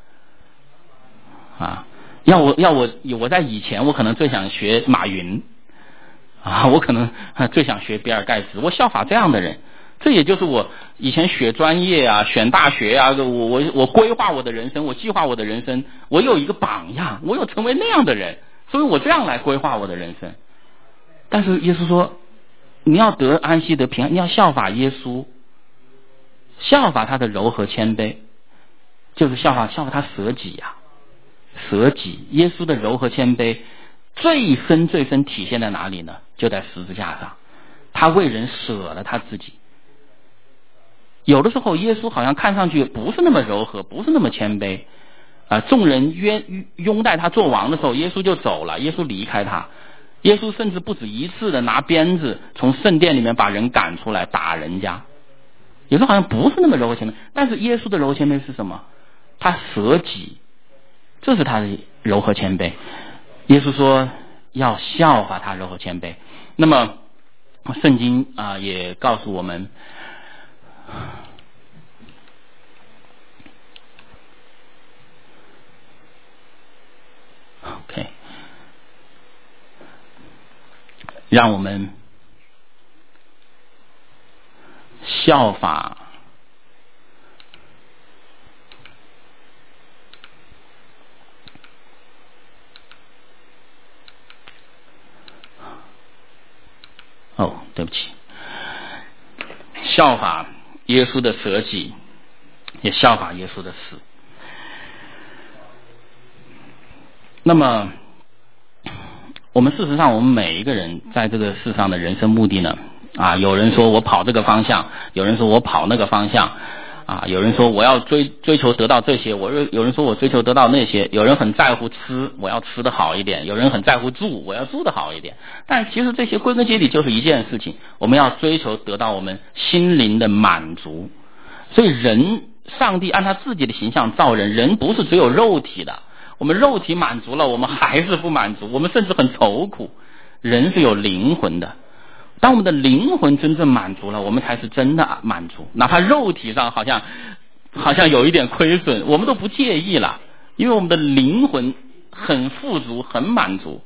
我在以前我可能最想学马云我可能最想学比尔盖茨，我效法这样的人。这也就是我以前选专业选大学我规划我的人生，我计划我的人生，我有一个榜样，我有成为那样的人，所以我这样来规划我的人生。但是耶稣说，你要得安息得平安，你要效法耶稣，效法他的柔和谦卑，就是效法他舍己舍己。耶稣的柔和谦卑最深体现在哪里呢？就在十字架上，他为人舍了他自己。有的时候耶稣好像看上去不是那么柔和，不是那么谦卑众人拥戴他做王的时候，耶稣就走了，耶稣离开他。耶稣甚至不止一次的拿鞭子从圣殿里面把人赶出来打人家。有时候好像不是那么柔和谦卑，但是耶稣的柔和谦卑是什么？他舍己，这是他的柔和谦卑。耶稣说要效法他柔和谦卑。那么圣经也告诉我们OK， 让我们效法对不起，效法耶稣的舍己，也效法耶稣的死。那么我们事实上我们每一个人在这个世上的人生目的呢有人说我跑这个方向，有人说我跑那个方向有人说我要追求得到这些，有人说我追求得到那些，有人很在乎吃，我要吃得好一点，有人很在乎住，我要住得好一点。但其实这些归根结底就是一件事情，我们要追求得到我们心灵的满足。所以上帝按他自己的形象造人，人不是只有肉体的，我们肉体满足了，我们还是不满足，我们甚至很愁苦。人是有灵魂的，当我们的灵魂真正满足了，我们才是真的满足。哪怕肉体上好像有一点亏损，我们都不介意了，因为我们的灵魂很富足，很满足。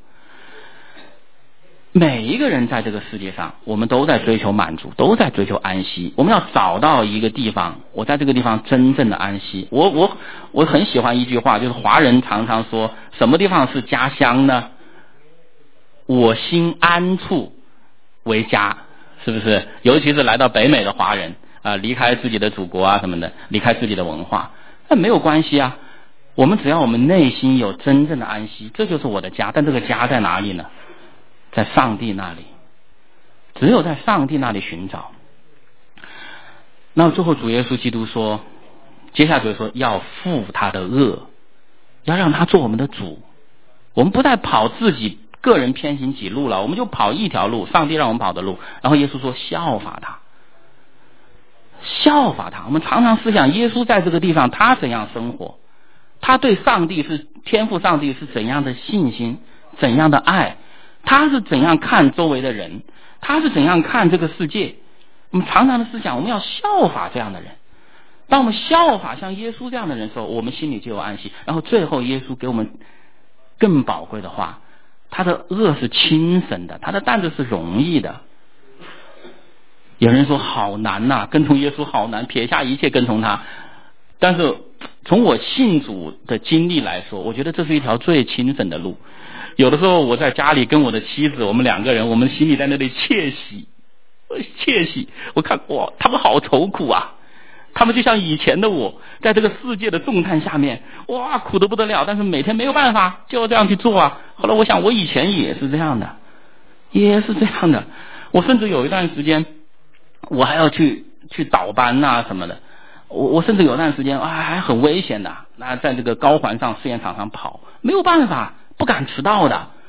每一个人在这个世界上，我们都在追求满足，都在追求安息。我们要找到一个地方，我在这个地方真正的安息。我很喜欢一句话，就是华人常常说，什么地方是家乡呢？我心安处为家，是不是？尤其是来到北美的华人离开自己的祖国什么的，离开自己的文化，那没有关系我们只要我们内心有真正的安息，这就是我的家。但这个家在哪里呢？在上帝那里，只有在上帝那里寻找。那最后主耶稣基督说，接下来就说要负他的恶，要让他做我们的主。我们不再跑自己个人偏行己路了，我们就跑一条路，上帝让我们跑的路。然后耶稣说效法他，效法他。我们常常思想耶稣在这个地方他怎样生活，他对上帝是天父上帝是怎样的信心，怎样的爱，他是怎样看周围的人，他是怎样看这个世界。我们常常的思想，我们要效法这样的人。当我们效法像耶稣这样的人的时候，我们心里就有安息。然后最后耶稣给我们更宝贵的话，他的恶是轻省的，他的担子是容易的。有人说好难呐，跟从耶稣好难，撇下一切跟从他。但是从我信主的经历来说，我觉得这是一条最轻省的路。有的时候我在家里跟我的妻子，我们两个人，我们心里在那里窃喜，我看哇，他们好愁苦啊，他们就像以前的我，在这个世界的重担下面，哇，苦得不得了，但是每天没有办法，就这样去做啊。后来我想，我以前也是这样的，我甚至有一段时间，我还要去倒班啊什么的，我甚至有段时间还很危险的，那在这个高环上试验场上跑，没有办法，不敢迟到。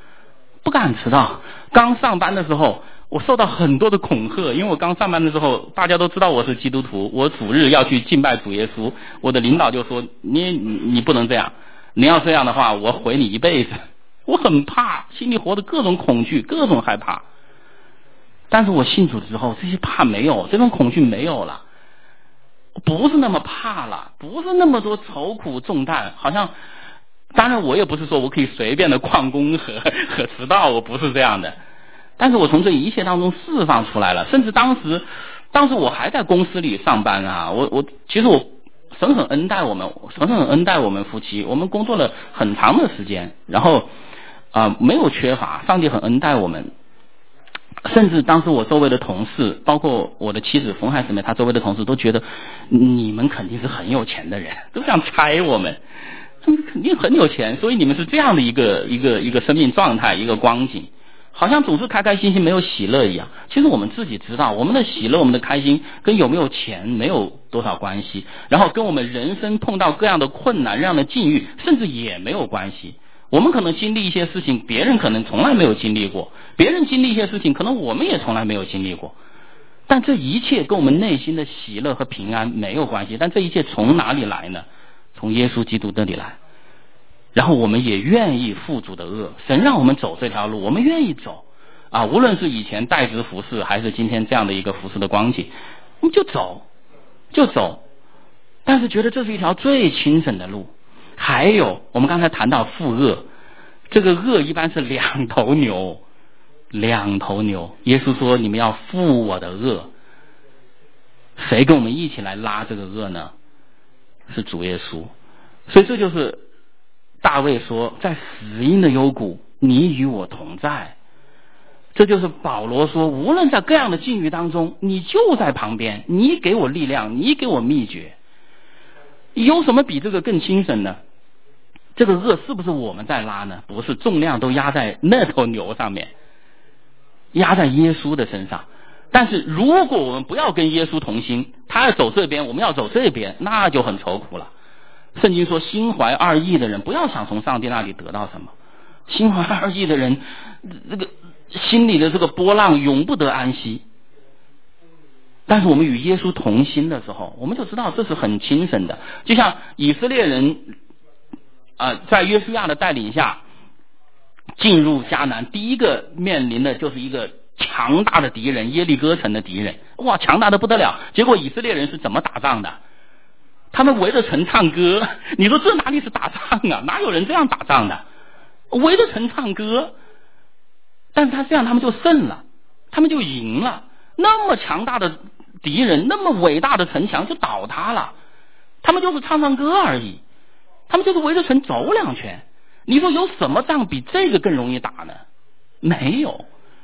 刚上班的时候，我受到很多的恐吓，因为我刚上班的时候，大家都知道我是基督徒，我主日要去敬拜主耶稣，我的领导就说你不能这样，你要这样的话，我毁你一辈子。我很怕，心里活着各种恐惧，各种害怕。但是我信主之后，这些怕没有，这种恐惧没有了，不是那么怕了，不是那么多愁苦重担，好像。当然我也不是说我可以随便的旷工和迟到，我不是这样的。但是我从这一切当中释放出来了，甚至当时我还在公司里上班啊，其实神很恩待我们夫妻，我们工作了很长的时间，然后没有缺乏，上帝很恩待我们。甚至当时我周围的同事，包括我的妻子冯海姊妹，她周围的同事都觉得你们肯定是很有钱的人，都想拆我们。他们肯定很有钱，所以你们是这样的一个生命状态，一个光景，好像总是开开心心没有喜乐一样。其实我们自己知道，我们的喜乐，我们的开心跟有没有钱没有多少关系，然后跟我们人生碰到各样的困难、这样的境遇甚至也没有关系。我们可能经历一些事情，别人可能从来没有经历过，别人经历一些事情，可能我们也从来没有经历过。但这一切跟我们内心的喜乐和平安没有关系。但这一切从哪里来呢？从耶稣基督这里来。然后我们也愿意负主的恶，神让我们走这条路，我们愿意走啊！无论是以前代职服侍，还是今天这样的一个服侍的光景，我们就走。但是觉得这是一条最轻省的路。还有我们刚才谈到负恶，这个恶一般是两头牛。耶稣说你们要负我的恶，谁跟我们一起来拉这个恶呢？是主耶稣。所以这就是大卫说，在死荫的幽谷，你与我同在。这就是保罗说，无论在各样的境遇当中，你就在旁边，你给我力量，你给我秘诀。有什么比这个更轻省呢？这个恶是不是我们在拉呢？不是，重量都压在那头牛上面，压在耶稣的身上。但是如果我们不要跟耶稣同心，他要走这边，我们要走这边，那就很愁苦了。圣经说，心怀二意的人不要想从上帝那里得到什么。心怀二意的人，这个心里的这个波浪永不得安息。但是我们与耶稣同心的时候，我们就知道这是很轻省的。就像以色列人在约书亚的带领下进入迦南，第一个面临的就是一个强大的敌人，耶利哥城的敌人，哇，强大的不得了。结果以色列人是怎么打仗的？他们围着城唱歌。你说这哪里是打仗啊？哪有人这样打仗的？围着城唱歌。但是这样他们就胜了，他们就赢了。那么强大的敌人，那么伟大的城墙就倒塌了。他们就是唱唱歌而已，他们就是围着城走2圈。你说有什么仗比这个更容易打呢？没有。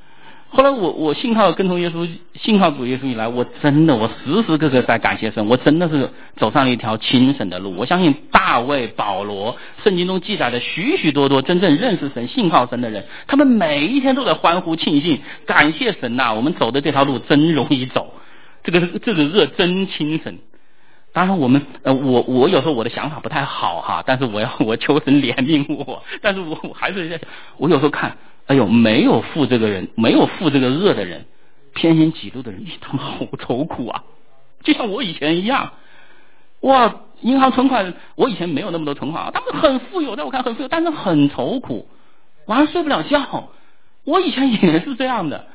后来我信靠跟从耶稣，信靠主耶稣以来，我真的我时时刻刻在感谢神，我真的是走上了一条轻省的路。我相信大卫、保罗，圣经中记载的许许多多真正认识神、信靠神的人，他们每一天都在欢呼庆幸，感谢神呐，我们走的这条路真容易走，这个热真轻省。当然我有时候我的想法不太好哈，但是我求神怜悯我，但是我还是在想，我有时候看，哎呦，没有负这个恶的人，偏心己路的人，他们好愁苦啊！就像我以前一样，哇，银行存款，我以前没有那么多存款啊，他们很富有，在我看很富有，但是很愁苦，晚上睡不了觉。我以前也是这样的。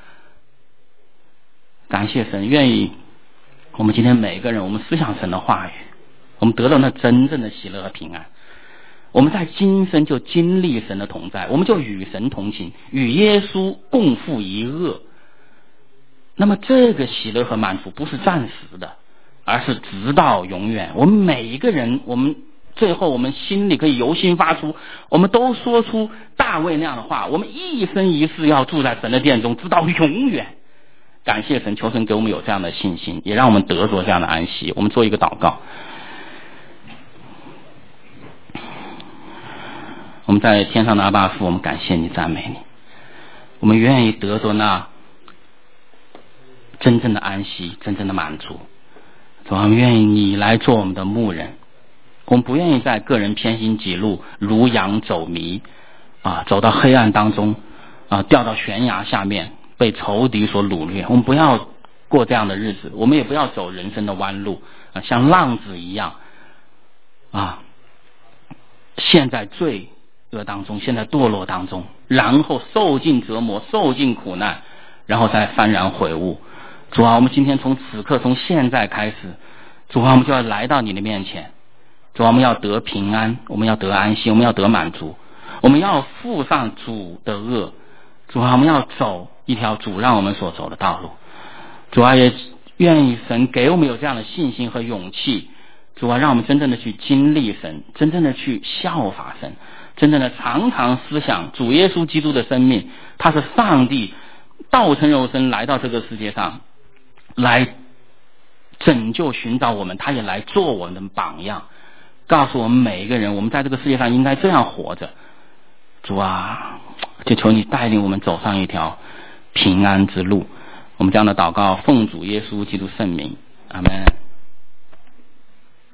感谢神，愿意我们今天每个人，我们思想神的话语，我们得到那真正的喜乐和平安。我们在今生就经历神的同在，我们就与神同行，与耶稣共赴一恶。那么这个喜乐和满足不是暂时的，而是直到永远。我们每一个人，我们最后我们心里可以由心发出，我们都说出大卫那样的话，我们一生一世要住在神的殿中，直到永远。感谢神，求神给我们有这样的信心，也让我们得着这样的安息。我们做一个祷告。我们在天上的阿爸父，我们感谢你，赞美你，我们愿意得着那真正的安息，真正的满足。主，我们愿意你来做我们的牧人，我们不愿意在个人偏行己路，如羊走迷走到黑暗当中掉到悬崖下面，被仇敌所掳掠。我们不要过这样的日子，我们也不要走人生的弯路像浪子一样陷在罪恶当中，陷在堕落当中，然后受尽折磨，受尽苦难，然后再幡然悔悟。主啊，我们今天从此刻，从现在开始，主啊，我们就要来到你的面前。主啊，我们要得平安，我们要得安息，我们要得满足，我们要负上主的恶。主啊，我们要走一条主让我们所走的道路。主啊，也愿意神给我们有这样的信心和勇气。主啊，让我们真正的去经历神，真正的去效法神，真正的常常思想主耶稣基督的生命，他是上帝道成肉身来到这个世界上，来拯救寻找我们，他也来做我们的榜样，告诉我们每一个人，我们在这个世界上应该这样活着。主啊，就求你带领我们走上一条平安之路。我们这样的祷告，奉主耶稣基督圣名，阿们。